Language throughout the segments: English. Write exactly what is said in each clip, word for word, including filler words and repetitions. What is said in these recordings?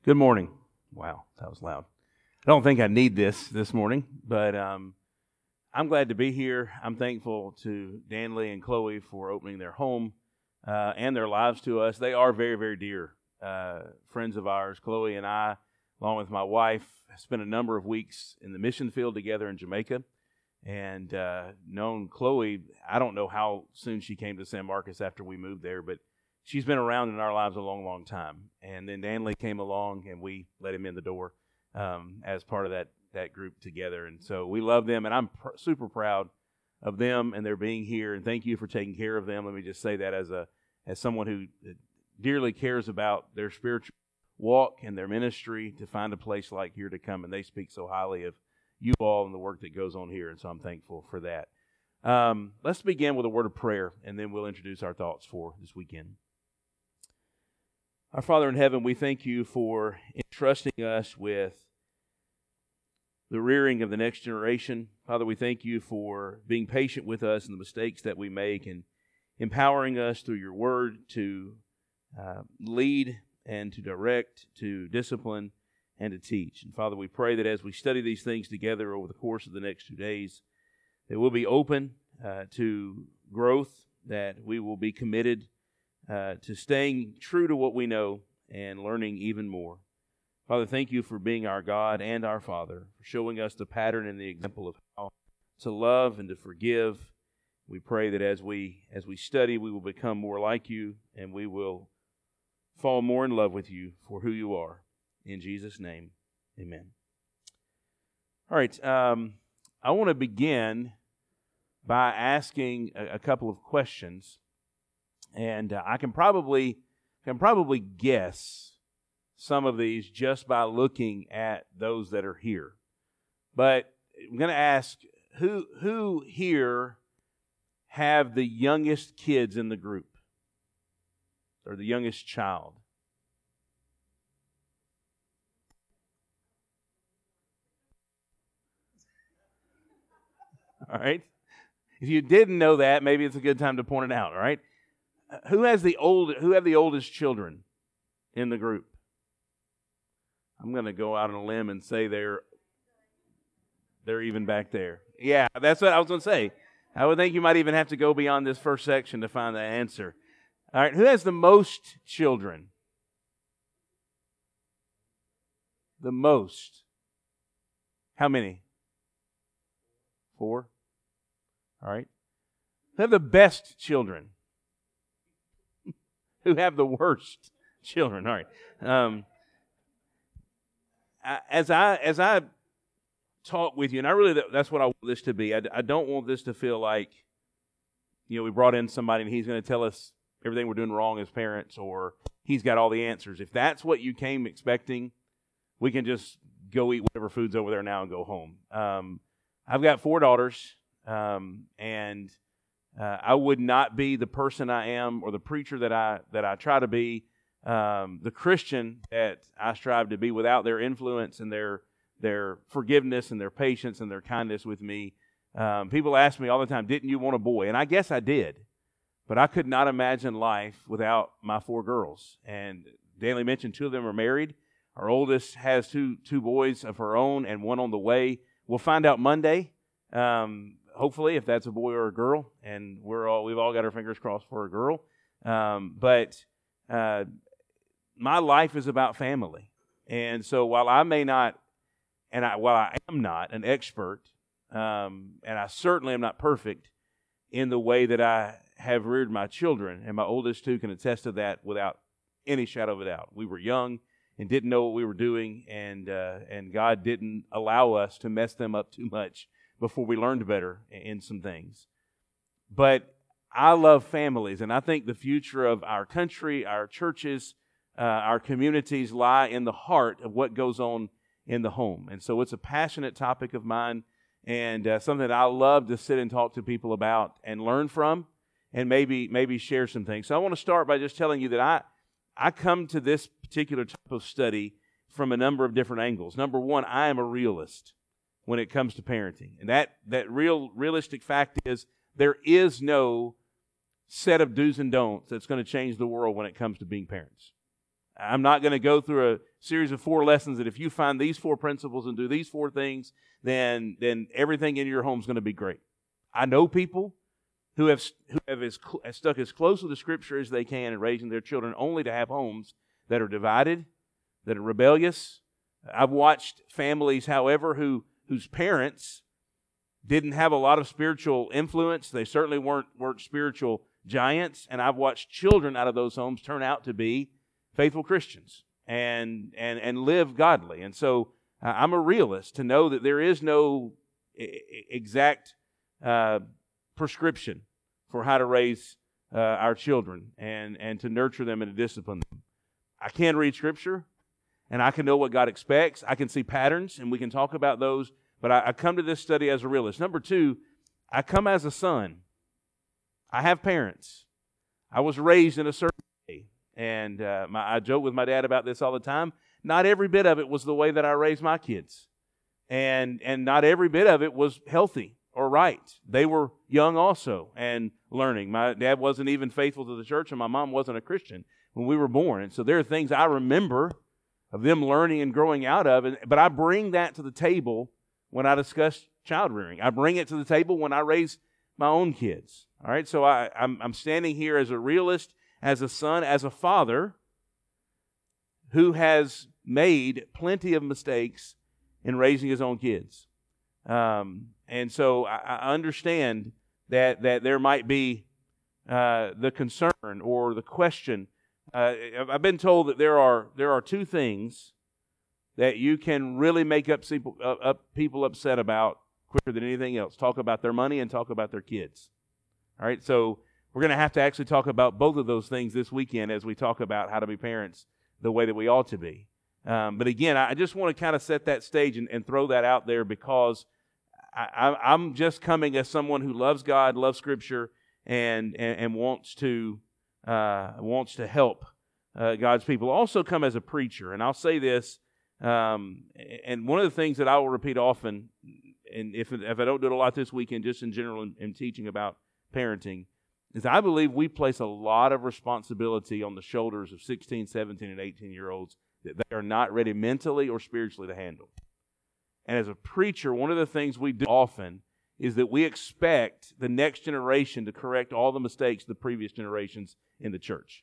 Good morning. Wow, that was loud. I don't think I need this this morning, but um, I'm glad to be here. I'm thankful to Danley and Chloe for opening their home uh, and their lives to us. They are very, very dear uh, friends of ours. Chloe and I, along with my wife, spent a number of weeks in the mission field together in Jamaica, and uh, known Chloe. I don't know how soon she came to San Marcos after we moved there, but she's been around in our lives a long, long time. And then Danley came along, and we let him in the door um, as part of that that group together. And so we love them, and I'm pr- super proud of them and their being here. And thank you for taking care of them. Let me just say that as a as someone who dearly cares about their spiritual walk and their ministry, to find a place like here to come. And they speak so highly of you all and the work that goes on here. And so I'm thankful for that. Um, let's begin with a word of prayer, and then we'll introduce our thoughts for this weekend. Our Father in heaven, we thank you for entrusting us with the rearing of the next generation. Father, we thank you for being patient with us and the mistakes that we make, and empowering us through your word to uh, lead and to direct, to discipline, and to teach. And Father, we pray that as we study these things together over the course of the next two days, that we'll be open uh, to growth, that we will be committed Uh, to staying true to what we know and learning even more. Father, thank you for being our God and our Father, for showing us the pattern and the example of how to love and to forgive. We pray that as we as we study, we will become more like you, and we will fall more in love with you for who you are. In Jesus' name, amen. All right, um, I want to begin by asking a, a couple of questions. And uh, I can probably can probably guess some of these just by looking at those that are here. But I'm going to ask, who who here have the youngest kids in the group? Or the youngest child? All right. If you didn't know that, maybe it's a good time to point it out, all right? Who has the old? Who have the oldest children in the group? I'm going to go out on a limb and say they're they're even back there. Yeah, that's what I was going to say. I would think you might even have to go beyond this first section to find that answer. All right, who has the most children? The most. How many? Four. All right. Who have the best children? Who have the worst children? All right. Um, I, as I as I talk with you, and I really that's what I want this to be. I, I don't want this to feel like, you know, we brought in somebody and he's going to tell us everything we're doing wrong as parents, or he's got all the answers. If that's what you came expecting, we can just go eat whatever food's over there now and go home. Um, I've got four daughters, um, and Uh, I would not be the person I am, or the preacher that I that I try to be, um, the Christian that I strive to be, without their influence and their their forgiveness and their patience and their kindness with me. Um, people ask me all the time, "Didn't you want a boy?" And I guess I did, but I could not imagine life without my four girls. And Danley mentioned two of them are married. Our oldest has two two boys of her own, and one on the way. We'll find out Monday. Um, Hopefully, if that's a boy or a girl, and we're all we've all got our fingers crossed for a girl. Um, but uh, my life is about family, and so while I may not, and I, while I am not an expert, um, and I certainly am not perfect in the way that I have reared my children, and my oldest two can attest to that without any shadow of a doubt. We were young and didn't know what we were doing, and uh, and God didn't allow us to mess them up too much before we learned better in some things. But I love families, and I think the future of our country, our churches, uh, our communities lie in the heart of what goes on in the home. And so it's a passionate topic of mine, and uh, something that I love to sit and talk to people about and learn from, and maybe maybe share some things. So I want to start by just telling you that I I come to this particular type of study from a number of different angles. Number one, I am a realist when it comes to parenting. And that, that real realistic fact is there is no set of do's and don'ts that's going to change the world when it comes to being parents. I'm not going to go through a series of four lessons that if you find these four principles and do these four things, then then everything in your home is going to be great. I know people who have who have as, stuck as close to the Scripture as they can in raising their children, only to have homes that are divided, that are rebellious. I've watched families, however, who whose parents didn't have a lot of spiritual influence. They certainly weren't weren't spiritual giants, and I've watched children out of those homes turn out to be faithful Christians and and and live godly. And so uh, I'm a realist to know that there is no I- exact uh, prescription for how to raise uh, our children and and to nurture them and to discipline them. I can read Scripture, and I can know what God expects. I can see patterns, and we can talk about those. But I, I come to this study as a realist. Number two, I come as a son. I have parents. I was raised in a certain way. And uh, my, I joke with my dad about this all the time. Not every bit of it was the way that I raised my kids. And and not every bit of it was healthy or right. They were young also and learning. My dad wasn't even faithful to the church, and my mom wasn't a Christian when we were born. And so there are things I remember of them learning and growing out of. And, but I bring that to the table when I discuss child rearing. I bring it to the table when I raise my own kids. All right, so I, I'm, I'm standing here as a realist, as a son, as a father who has made plenty of mistakes in raising his own kids. Um, and so I, I understand that that there might be uh, the concern or the question. Uh, I've been told that there are there are two things that you can really make up people, uh, up people upset about quicker than anything else. Talk about their money and talk about their kids. All right, so we're going to have to actually talk about both of those things this weekend as we talk about how to be parents the way that we ought to be. Um, but again, I just want to kind of set that stage and, and throw that out there because I, I, I'm just coming as someone who loves God, loves Scripture, and and, and wants to uh, wants to help uh, God's people. Also, come as a preacher, and I'll say this. Um, and one of the things that I will repeat often, and if if I don't do it a lot this weekend, just in general in, in teaching about parenting, is I believe we place a lot of responsibility on the shoulders of sixteen, seventeen, and eighteen-year-olds that they are not ready mentally or spiritually to handle. And as a preacher, one of the things we do often is that we expect the next generation to correct all the mistakes of the previous generations in the church.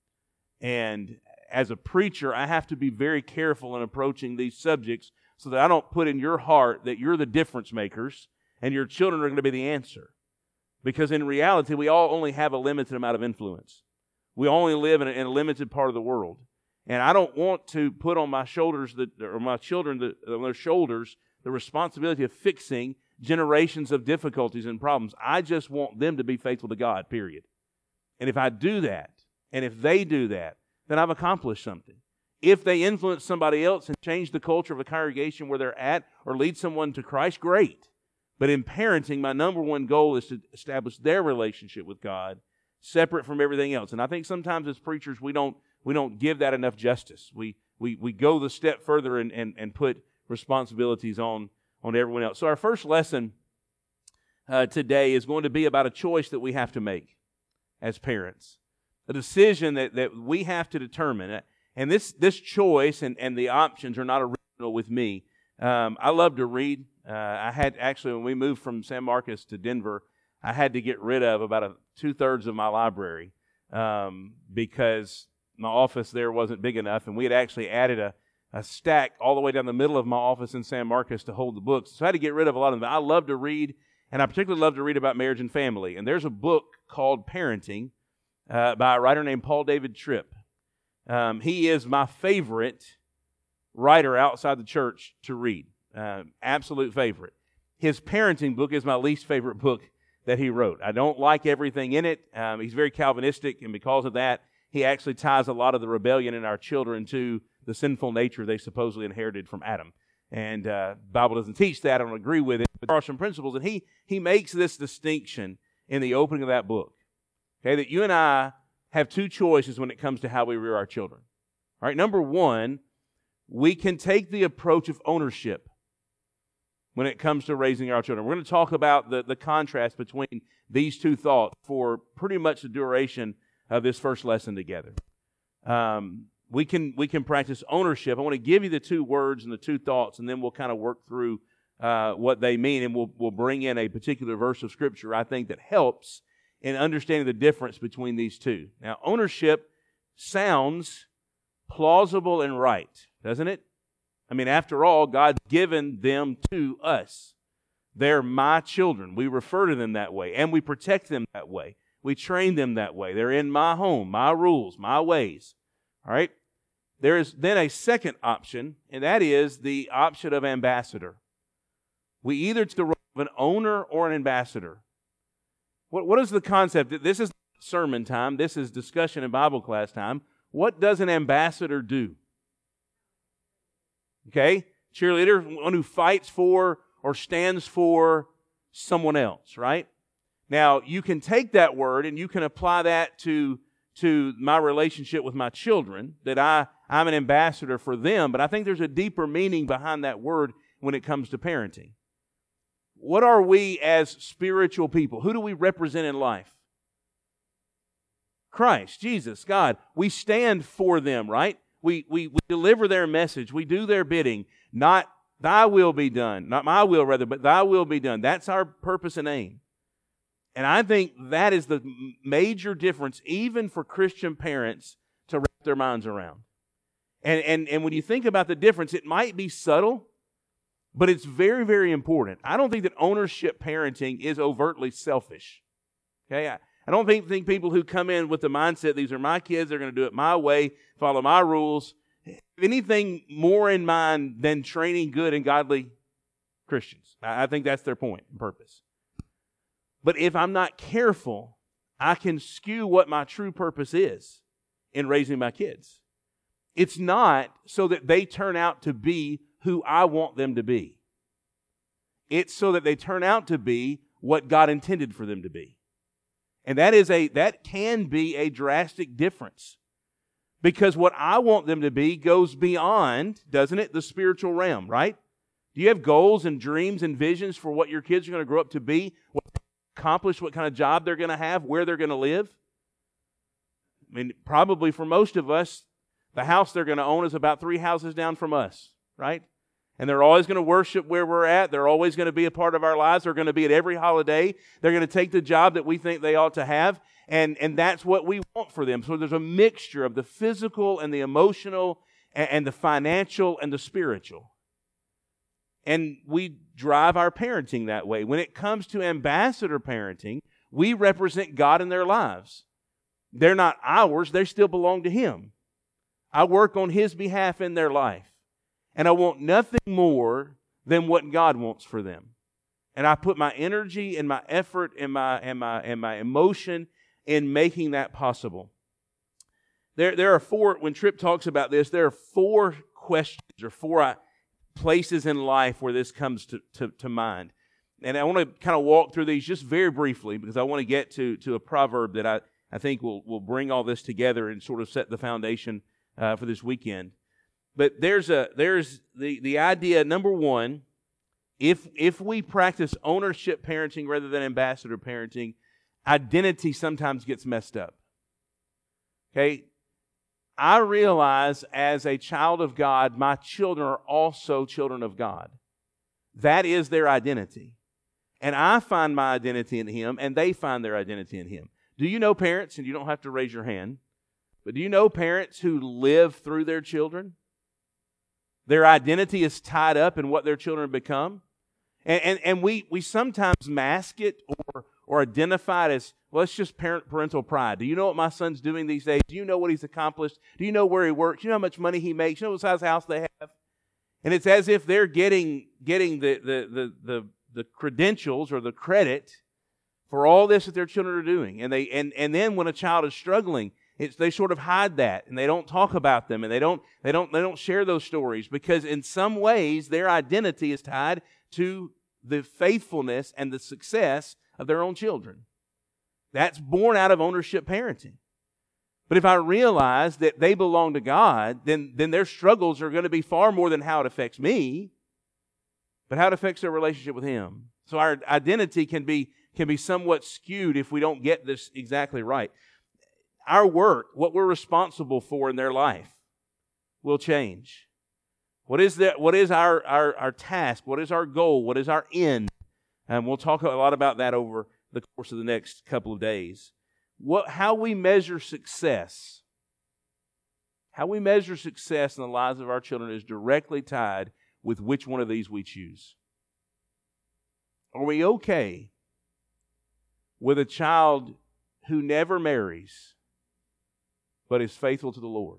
And as a preacher, I have to be very careful in approaching these subjects so that I don't put in your heart that you're the difference makers and your children are going to be the answer. Because in reality, we all only have a limited amount of influence. We only live in a, in a limited part of the world. And I don't want to put on my shoulders, the, or my children, the, on their shoulders, the responsibility of fixing generations of difficulties and problems. I just want them to be faithful to God, period. And if I do that, and if they do that, then I've accomplished something. If they influence somebody else and change the culture of a congregation where they're at or lead someone to Christ, great. But in parenting, my number one goal is to establish their relationship with God separate from everything else. And I think sometimes as preachers, we don't we don't give that enough justice. We we we go the step further and, and, and put responsibilities on, on everyone else. So our first lesson uh, today is going to be about a choice that we have to make as parents. A decision that, that we have to determine. And this this choice and, and the options are not original with me. Um, I love to read. Uh, I had actually, when we moved from San Marcos to Denver, I had to get rid of about a, two-thirds of my library um, because my office there wasn't big enough, and we had actually added a, a stack all the way down the middle of my office in San Marcos to hold the books. So I had to get rid of a lot of them. I love to read, and I particularly love to read about marriage and family. And there's a book called Parenting uh, by a writer named Paul David Tripp. Um, he is my favorite writer outside the church to read. Uh, absolute favorite. His parenting book is my least favorite book that he wrote. I don't like everything in it. Um, he's very Calvinistic, and because of that, he actually ties a lot of the rebellion in our children to the sinful nature they supposedly inherited from Adam. And uh, the Bible doesn't teach that. I don't agree with it. But there are some principles, and he he makes this distinction in the opening of that book. Okay, that you and I have two choices when it comes to how we rear our children. All right, number one, we can take the approach of ownership when it comes to raising our children. We're going to talk about the, the contrast between these two thoughts for pretty much the duration of this first lesson together. Um, we can we can practice ownership. I want to give you the two words and the two thoughts, and then we'll kind of work through uh, what they mean, and we'll we'll bring in a particular verse of Scripture I think that helps in understanding the difference between these two. Now, ownership sounds plausible and right, doesn't it? I mean, after all, God's given them to us. They're my children. We refer to them that way, and we protect them that way. We train them that way. They're in my home, my rules, my ways. All right? There is then a second option, and that is the option of ambassador. We either take the role of an owner or an ambassador. What, what is the concept? This is sermon time. This is discussion in Bible class time. What does an ambassador do? Okay? Cheerleader, one who fights for or stands for someone else, right? Now, you can take that word and you can apply that to, to my relationship with my children, that I, I'm an ambassador for them, but I think there's a deeper meaning behind that word when it comes to parenting. What are we as spiritual people? Who do we represent in life? Christ, Jesus, God. We stand for them, right? We, we, we deliver their message. We do their bidding. Not thy will be done. Not my will, rather, but thy will be done. That's our purpose and aim. And I think that is the major difference, even for Christian parents, to wrap their minds around. And, and, and when you think about the difference, it might be subtle, but it's very, very important. I don't think that ownership parenting is overtly selfish. Okay, I, I don't think, think people who come in with the mindset, these are my kids, they're going to do it my way, follow my rules, anything more in mind than training good and godly Christians. I, I think that's their point and purpose. But if I'm not careful, I can skew what my true purpose is in raising my kids. It's not so that they turn out to be who I want them to be. It's so that they turn out to be what God intended for them to be. And that is a that can be a drastic difference. Because what I want them to be goes beyond, doesn't it, the spiritual realm, right? Do you have goals and dreams and visions for what your kids are going to grow up to be, what accomplish, what kind of job they're going to have, where they're going to live? I mean, probably for most of us, the house they're going to own is about three houses down from us, right? And they're always going to worship where we're at. They're always going to be a part of our lives. They're going to be at every holiday. They're going to take the job that we think they ought to have. And, and that's what we want for them. So there's a mixture of the physical and the emotional and, and the financial and the spiritual. And we drive our parenting that way. When it comes to ambassador parenting, we represent God in their lives. They're not ours. They still belong to Him. I work on His behalf in their life. And I want nothing more than what God wants for them. And I put my energy and my effort and my and my and my emotion in making that possible. There, there are four, when Tripp talks about this, there are four questions or four uh, places in life where this comes to, to, to mind. And I want to kind of walk through these just very briefly because I want to get to, to a proverb that I, I think will, will bring all this together and sort of set the foundation uh, for this weekend. But there's a there's the, the idea, number one, if if we practice ownership parenting rather than ambassador parenting, identity sometimes gets messed up. Okay? I realize as a child of God, my children are also children of God. That is their identity. And I find my identity in Him, and they find their identity in Him. Do you know parents, and you don't have to raise your hand, but do you know parents who live through their children? Their identity is tied up in what their children become. And, and, and we, we sometimes mask it or, or identify it as, well, it's just parent, parental pride. Do you know what my son's doing these days? Do you know what he's accomplished? Do you know where he works? Do you know how much money he makes? Do you know what size house they have? And it's as if they're getting getting the, the, the, the, the credentials or the credit for all this that their children are doing. And they and, and then when a child is struggling, It's, they sort of hide that, and they don't talk about them, and they don't they don't they don't share those stories because in some ways their identity is tied to the faithfulness and the success of their own children. That's born out of ownership parenting. But if I realize that they belong to God, then then their struggles are going to be far more than how it affects me, but how it affects their relationship with Him. So our identity can be can be somewhat skewed if we don't get this exactly right. Our work, what we're responsible for in their life, will change? What is that? What is our, our, our task? What is our goal? What is our end? And we'll talk a lot about that over the course of the next couple of days. What, how we measure success, how we measure success in the lives of our children is directly tied with which one of these we choose. Are we okay with a child who never marries but is faithful to the Lord?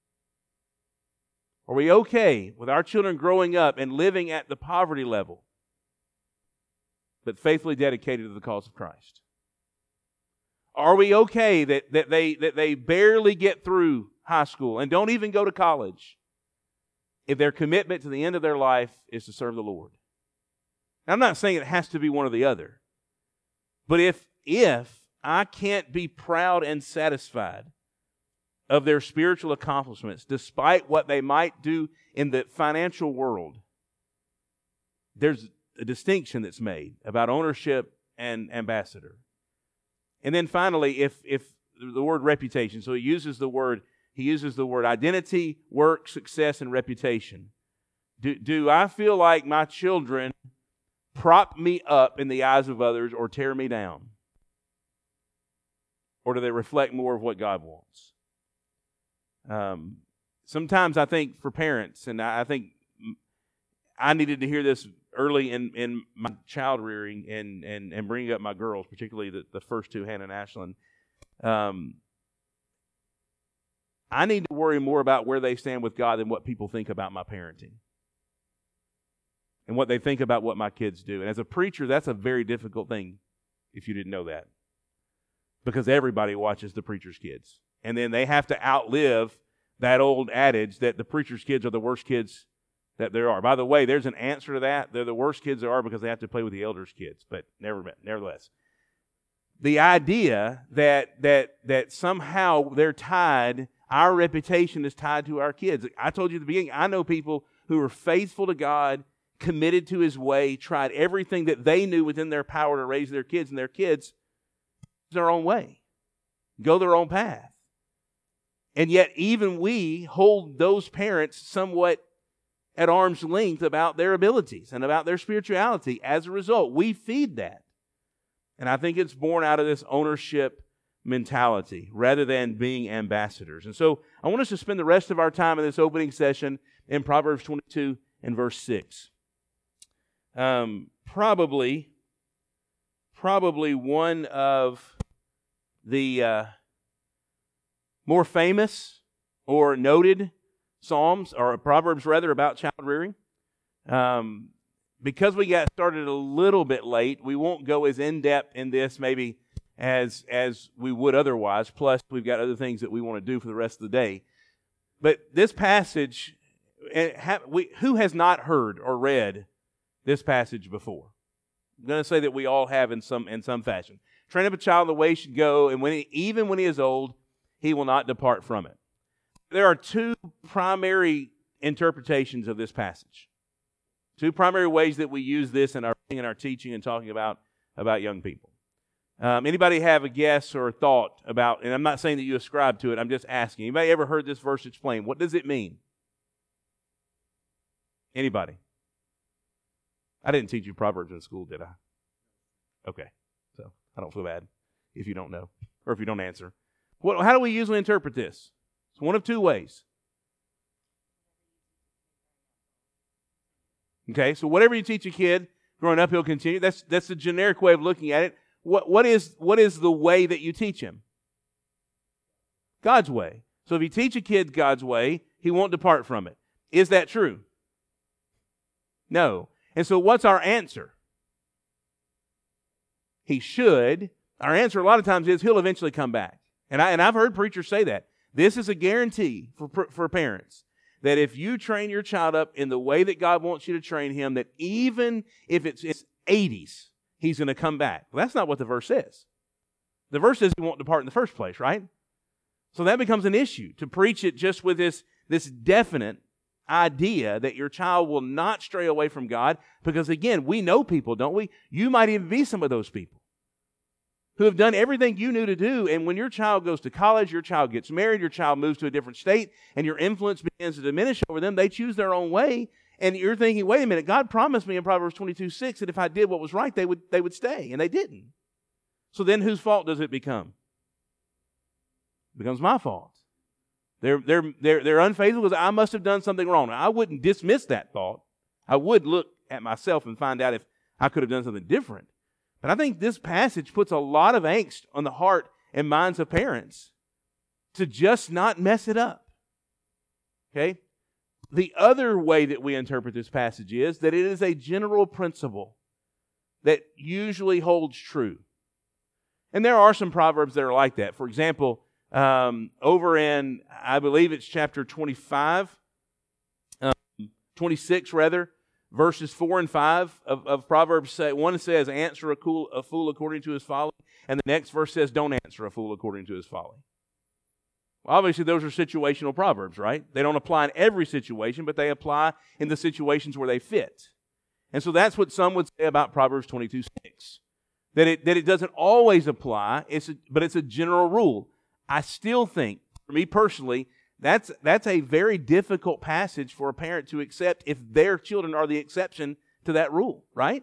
Are we okay with our children growing up and living at the poverty level but faithfully dedicated to the cause of Christ? Are we okay that, that, they, that they barely get through high school and don't even go to college if their commitment to the end of their life is to serve the Lord? Now, I'm not saying it has to be one or the other, but if if I can't be proud and satisfied of their spiritual accomplishments, despite what they might do in the financial world, there's a distinction that's made about ownership and ambassador. And then finally, if if the word reputation, so he uses the word he uses the word identity, work, success, and reputation. Do do I feel like my children prop me up in the eyes of others or tear me down? Or do they reflect more of what God wants? Um, sometimes I think for parents, and I, I think I needed to hear this early in, in my child rearing and, and, and bringing up my girls, particularly the, the first two, Hannah and Ashlyn. Um, I need to worry more about where they stand with God than what people think about my parenting and what they think about what my kids do. And as a preacher, that's a very difficult thing if you didn't know that, because everybody watches the preacher's kids. And then they have to outlive that old adage that the preacher's kids are the worst kids that there are. By the way, there's an answer to that. They're the worst kids there are because they have to play with the elders' kids, but never, nevertheless. The idea that that that somehow they're tied, our reputation is tied to our kids. I told you at the beginning, I know people who are faithful to God, committed to His way, tried everything that they knew within their power to raise their kids, and their kids their own way, go their own path. And yet even we hold those parents somewhat at arm's length about their abilities and about their spirituality. As a result, we feed that. And I think it's born out of this ownership mentality rather than being ambassadors. And so I want us to spend the rest of our time in this opening session in Proverbs twenty-two and verse six. Um, probably, probably one of the uh, more famous or noted Psalms, or Proverbs rather, about child rearing. Um, because we got started a little bit late, we won't go as in-depth in this maybe as as we would otherwise. Plus, we've got other things that we want to do for the rest of the day. But this passage, we, who has not heard or read this passage before? I'm going to say that we all have in some in some fashion. Train up a child in the way he should go, and when he, even when he is old, he will not depart from it. There are two primary interpretations of this passage. Two primary ways that we use this in our in our teaching and talking about, about young people. Um, anybody have a guess or a thought about, and I'm not saying that you ascribe to it, I'm just asking. Anybody ever heard this verse explained? What does it mean? Anybody? I didn't teach you Proverbs in school, did I? Okay, so I don't feel bad if you don't know or if you don't answer. What, how do we usually interpret this? It's one of two ways. Okay, so whatever you teach a kid growing up, he'll continue. That's that's the generic way of looking at it. What what is what is the way that you teach him? God's way. So if you teach a kid God's way, he won't depart from it. Is that true? No. And so what's our answer? He should. Our answer a lot of times is he'll eventually come back. And I and I've heard preachers say that. This is a guarantee for for parents, that if you train your child up in the way that God wants you to train him, that even if it's his eighties, he's going to come back. Well, that's not what the verse says. The verse says he won't depart in the first place, right? So that becomes an issue, to preach it just with this, this definite idea that your child will not stray away from God, because again, we know people, don't we? You might even be some of those people who have done everything you knew to do. And when your child goes to college, your child gets married, your child moves to a different state, and your influence begins to diminish over them, they choose their own way. And you're thinking, wait a minute, God promised me in Proverbs twenty-two six that if I did what was right, they would, they would stay. And they didn't. So then whose fault does it become? It becomes my fault. They're, they're, they're, they're unfaithful because I must have done something wrong. Now, I wouldn't dismiss that thought. I would look at myself and find out if I could have done something different. But I think this passage puts a lot of angst on the heart and minds of parents to just not mess it up. Okay? The other way that we interpret this passage is that it is a general principle that usually holds true. And there are some proverbs that are like that. For example, um, over in, I believe it's chapter twenty-five, um, twenty-six rather, verses four and five of, of Proverbs say, one says, answer a, cool, a fool according to his folly, and the next verse says, don't answer a fool according to his folly. Well, obviously, those are situational proverbs, right? They don't apply in every situation, but they apply in the situations where they fit. And so that's what some would say about Proverbs twenty-two six. That it, that it doesn't always apply, it's a, but it's a general rule. I still think, for me personally, That's that's a very difficult passage for a parent to accept if their children are the exception to that rule, right?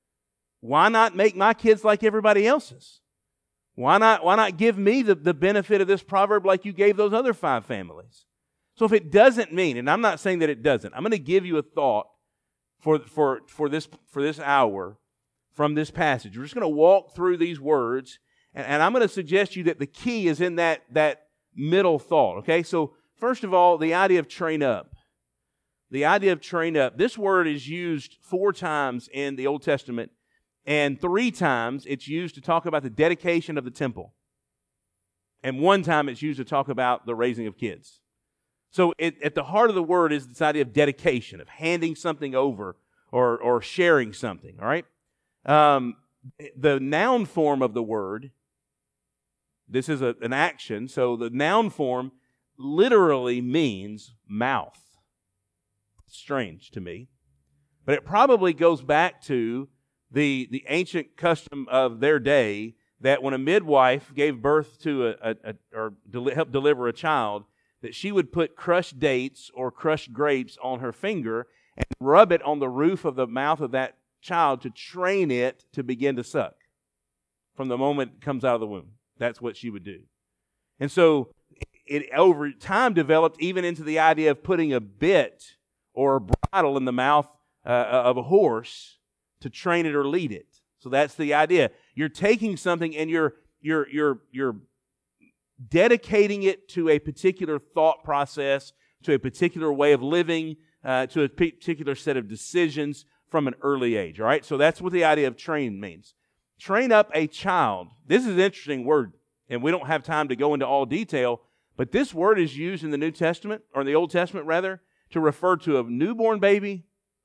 Why not make my kids like everybody else's? Why not, why not give me the, the benefit of this proverb like you gave those other five families? So if it doesn't mean, and I'm not saying that it doesn't, I'm going to give you a thought for, for, for, this, for this hour from this passage. We're just going to walk through these words, and, and I'm going to suggest to you that the key is in that, that middle thought, okay? So first of all, the idea of train up. The idea of train up. This word is used four times in the Old Testament, and three times it's used to talk about the dedication of the temple. And one time it's used to talk about the raising of kids. So it, at the heart of the word is this idea of dedication, of handing something over or, or sharing something, all right? Um, the noun form of the word, this is a, an action, so the noun form literally means mouth. Strange to me. But it probably goes back to the, the ancient custom of their day that when a midwife gave birth to a, a, a or del- helped deliver a child, that she would put crushed dates or crushed grapes on her finger and rub it on the roof of the mouth of that child to train it to begin to suck from the moment it comes out of the womb. That's what she would do. And so it over time developed even into the idea of putting a bit or a bridle in the mouth uh, of a horse to train it or lead it. So that's the idea. You're taking something and you're you're you're you're dedicating it to a particular thought process, to a particular way of living, uh, to a particular set of decisions from an early age. All right, so that's what the idea of train means. Train up a child. This is an interesting word, and we don't have time to go into all detail, but this word is used in the New Testament, or in the Old Testament rather, to refer to a newborn baby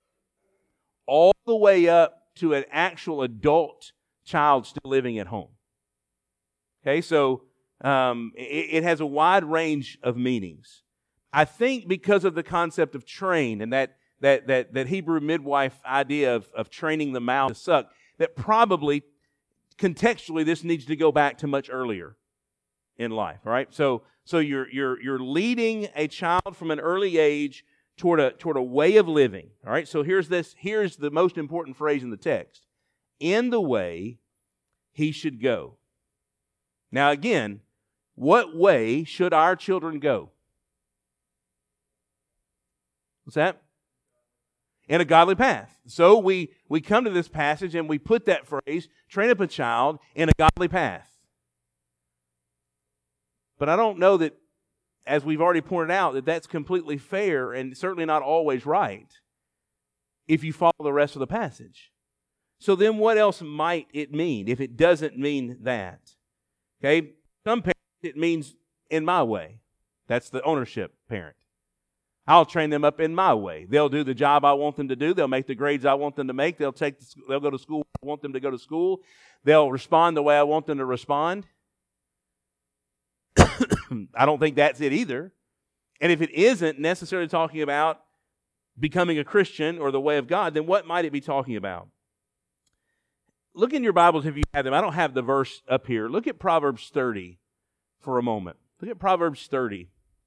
all the way up to an actual adult child still living at home. Okay, so um, it, it has a wide range of meanings. I think because of the concept of train and that that that, that Hebrew midwife idea of, of training the mouth to suck, that probably contextually this needs to go back to much earlier in life. All right, so so you're you're you're leading a child from an early age toward a toward a way of living. All right, so here's this. Here's the most important phrase in the text: in the way he should go. Now again, what way should our children go? What's that? In a godly path. So we, we come to this passage and we put that phrase, train up a child in a godly path. But I don't know that, as we've already pointed out, that that's completely fair and certainly not always right if you follow the rest of the passage. So then what else might it mean if it doesn't mean that? Okay, some parents it means in my way. That's the ownership parent. I'll train them up in my way. They'll do the job I want them to do. They'll make the grades I want them to make. They'll take. The, they'll go to school I want them to go to school. They'll respond the way I want them to respond. I don't think that's it either. And if it isn't necessarily talking about becoming a Christian or the way of God, then what might it be talking about? look in your Bibles if you have them. I don't have the verse up here. Look at Proverbs thirty for a moment. Look at Proverbs thirty.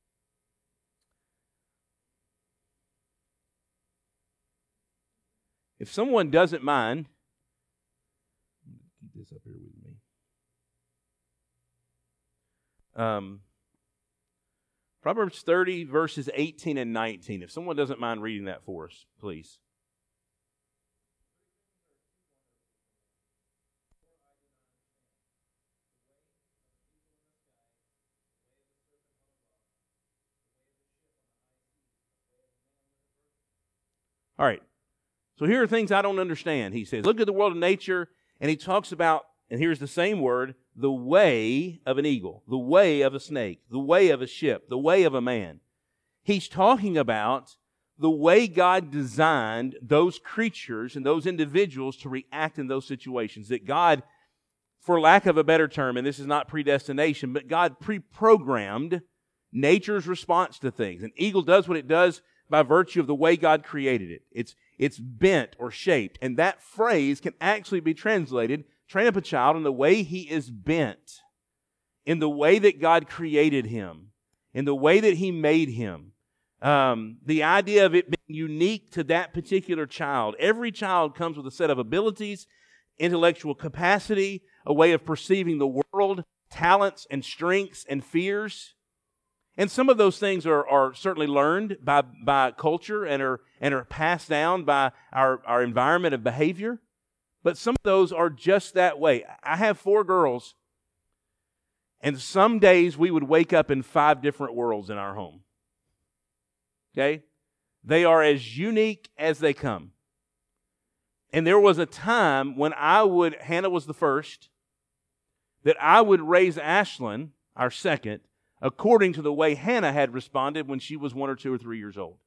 If someone doesn't mind, keep this up here with me. Um, Proverbs thirty, verses eighteen and nineteen. If someone doesn't mind reading that for us, please. All right. So here are things I don't understand. He says, look at the world of nature, and he talks about, and here's the same word, the way of an eagle, the way of a snake, the way of a ship, the way of a man. He's talking about the way God designed those creatures and those individuals to react in those situations. That God, for lack of a better term, and this is not predestination, but God pre-programmed nature's response to things. An eagle does what it does by virtue of the way God created it. It's, it's bent or shaped. And that phrase can actually be translated, train up a child in the way he is bent, in the way that God created him, in the way that he made him. Um, the idea of it being unique to that particular child. Every child comes with a set of abilities, intellectual capacity, a way of perceiving the world, talents and strengths and fears. And some of those things are, are certainly learned by, by culture and are, and are passed down by our, our environment of behavior. But some of those are just that way. I have four girls, and some days we would wake up in five different worlds in our home. Okay? They are as unique as they come. And there was a time when I would, Hannah was the first, that I would raise Ashlyn, our second, according to the way Hannah had responded when she was one or two or three years old.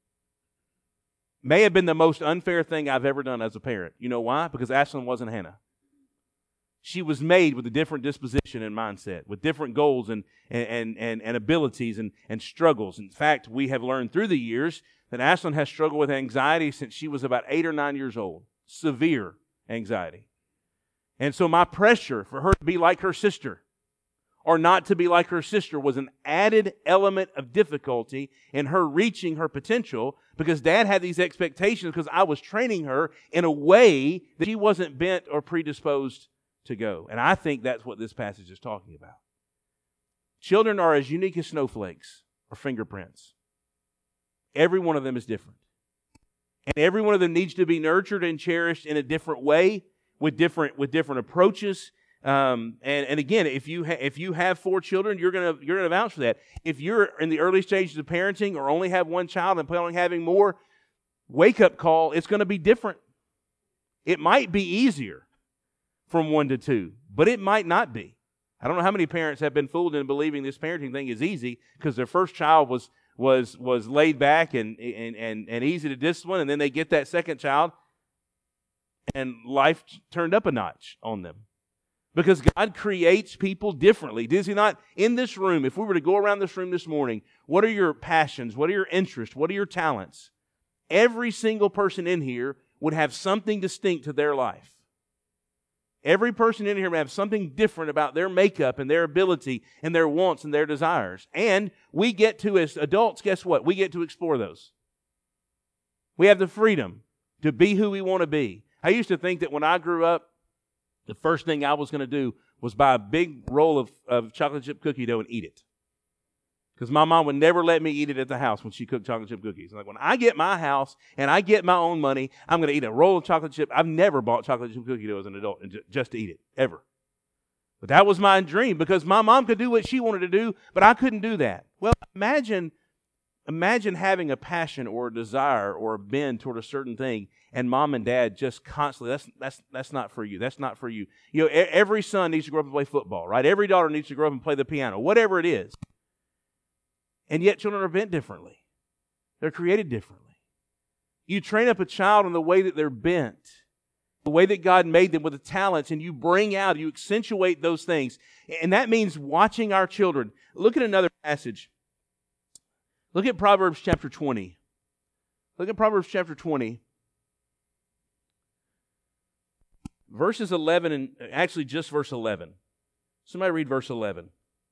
May have been the most unfair thing I've ever done as a parent. You know why? Because Ashlyn wasn't Hannah. She was made with a different disposition and mindset, with different goals and, and, and, and abilities and, and struggles. In fact, we have learned through the years that Ashlyn has struggled with anxiety since she was about eight or nine years old. Severe anxiety. And so my pressure for her to be like her sister or not to be like her sister was an added element of difficulty in her reaching her potential, because Dad had these expectations because I was training her in a way that she wasn't bent or predisposed to go. And I think that's what this passage is talking about. Children are as unique as snowflakes or fingerprints. Every one of them is different. And every one of them needs to be nurtured and cherished in a different way, with different with different approaches. Um, and, and again, if you ha- if you have four children, you're gonna you're gonna vouch for that. If you're in the early stages of parenting or only have one child and plan on having more, wake up call. It's going to be different. It might be easier from one to two, but it might not be. I don't know how many parents have been fooled into believing this parenting thing is easy because their first child was was was laid back and and and, and easy to discipline, and then they get that second child, and life turned up a notch on them. Because God creates people differently. Does He not? In this room, if we were to go around this room this morning, what are your passions? What are your interests? What are your talents? Every single person in here would have something distinct to their life. Every person in here would have something different about their makeup and their ability and their wants and their desires. And we get to, as adults, guess what? We get to explore those. We have the freedom to be who we want to be. I used to think that when I grew up, the first thing I was going to do was buy a big roll of, of chocolate chip cookie dough and eat it. Because my mom would never let me eat it at the house when she cooked chocolate chip cookies. Like, when I get my house and I get my own money, I'm going to eat a roll of chocolate chip. I've never bought chocolate chip cookie dough as an adult just to eat it, ever. But that was my dream because my mom could do what she wanted to do, but I couldn't do that. Well, imagine, imagine having a passion or a desire or a bend toward a certain thing, and mom and dad just constantly, that's that's that's not for you. That's not for you. You know, every son needs to grow up and play football, right? Every daughter needs to grow up and play the piano, whatever it is. And yet children are bent differently. They're created differently. You train up a child in the way that they're bent, the way that God made them with the talents, and you bring out, you accentuate those things. And that means watching our children. Look at another passage. Look at Proverbs chapter twenty. Look at Proverbs chapter twenty. Verses eleven, and actually just verse eleven. Somebody read verse eleven.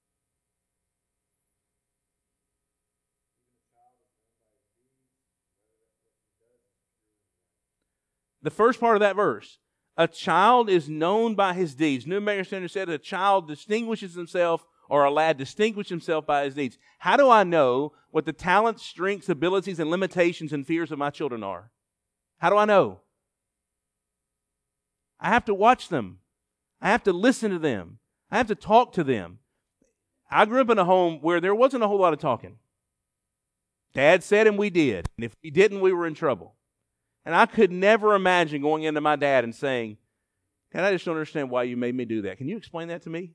The first part of that verse. A child is known by his deeds. New American Standard said a child distinguishes himself, or a lad distinguishes himself by his deeds. How do I know what the talents, strengths, abilities, and limitations and fears of my children are? How do I know? I have to watch them. I have to listen to them. I have to talk to them. I grew up in a home where there wasn't a whole lot of talking. Dad said and we did. And if we didn't, we were in trouble. And I could never imagine going into my dad and saying, "Dad, I just don't understand why you made me do that. Can you explain that to me?"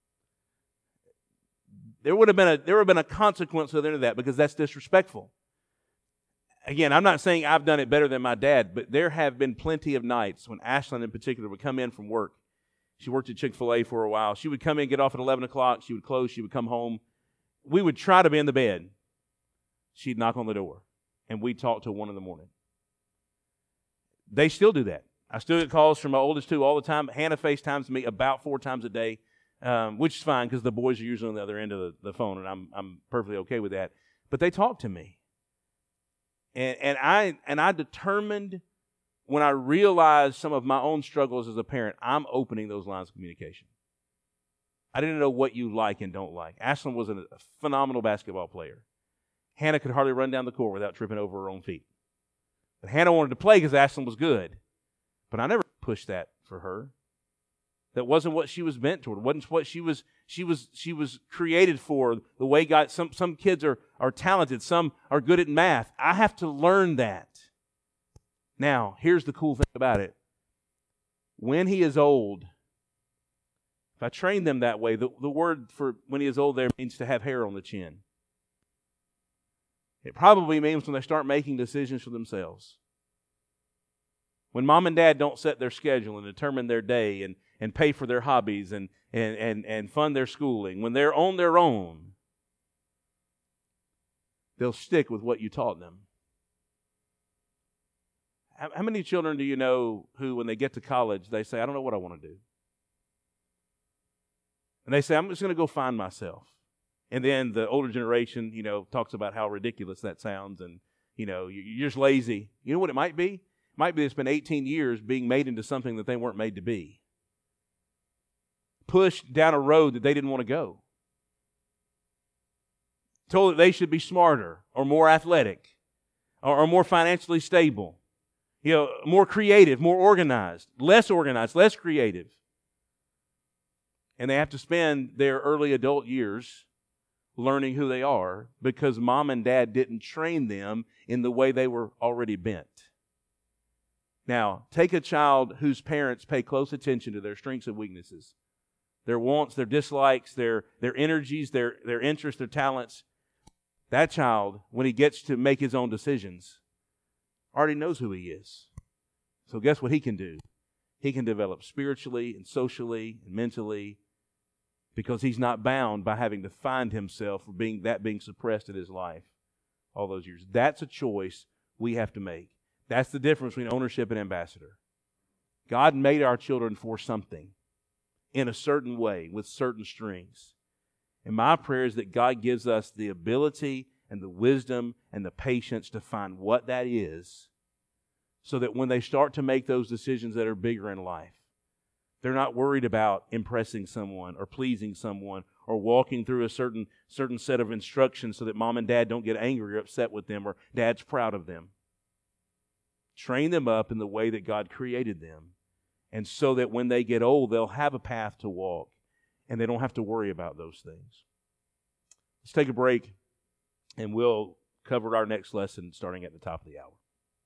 There would have been a there would have been a consequence to the end of that, because that's disrespectful. Again, I'm not saying I've done it better than my dad, but there have been plenty of nights when Ashlyn in particular would come in from work. She worked at Chick-fil-A for a while. She would come in, get off at eleven o'clock. She would close. She would come home. We would try to be in the bed. She'd knock on the door, and we'd talk till one in the morning. They still do that. I still get calls from my oldest two all the time. Hannah FaceTimes me about four times a day, um, which is fine because the boys are usually on the other end of the, the phone, and I'm I'm perfectly okay with that. But they talk to me. And and I and I determined when I realized some of my own struggles as a parent, I'm opening those lines of communication. I didn't know what you like and don't like. Ashlyn was a, a phenomenal basketball player. Hannah could hardly run down the court without tripping over her own feet. But Hannah wanted to play because Ashlyn was good. But I never pushed that for her. That wasn't what she was meant toward. It wasn't what she was she was she was created for. The way God some some kids are are talented, some are good at math. I have to learn that. Now, here's the cool thing about it. When he is old, if I train them that way, the, the word for when he is old there means to have hair on the chin. It probably means when they start making decisions for themselves. When mom and dad don't set their schedule and determine their day and, and pay for their hobbies and, and, and, and fund their schooling, when they're on their own, they'll stick with what you taught them. How, how many children do you know who, when they get to college, they say, "I don't know what I want to do"? And they say, "I'm just going to go find myself." And then the older generation, you know, talks about how ridiculous that sounds and, you know, you're just lazy. You know what it might be? It might be it's been eighteen years being made into something that they weren't made to be. Pushed down a road that they didn't want to go. Told that they should be smarter or more athletic or, or more financially stable. You know, more creative, more organized, less organized, less creative. And they have to spend their early adult years learning who they are because mom and dad didn't train them in the way they were already bent. Now, take a child whose parents pay close attention to their strengths and weaknesses, their wants, their dislikes, their, their energies, their, their interests, their talents. That child, when he gets to make his own decisions, already knows who he is. So guess what he can do? He can develop spiritually and socially and mentally, because he's not bound by having to find himself or being that being suppressed in his life all those years. That's a choice we have to make. That's the difference between ownership and ambassador. God made our children for something in a certain way with certain strings. And my prayer is that God gives us the ability and the wisdom and the patience to find what that is, so that when they start to make those decisions that are bigger in life, they're not worried about impressing someone or pleasing someone or walking through a certain certain set of instructions so that mom and dad don't get angry or upset with them or dad's proud of them. Train them up in the way that God created them, and so that when they get old, they'll have a path to walk and they don't have to worry about those things. Let's take a break and we'll cover our next lesson starting at the top of the hour.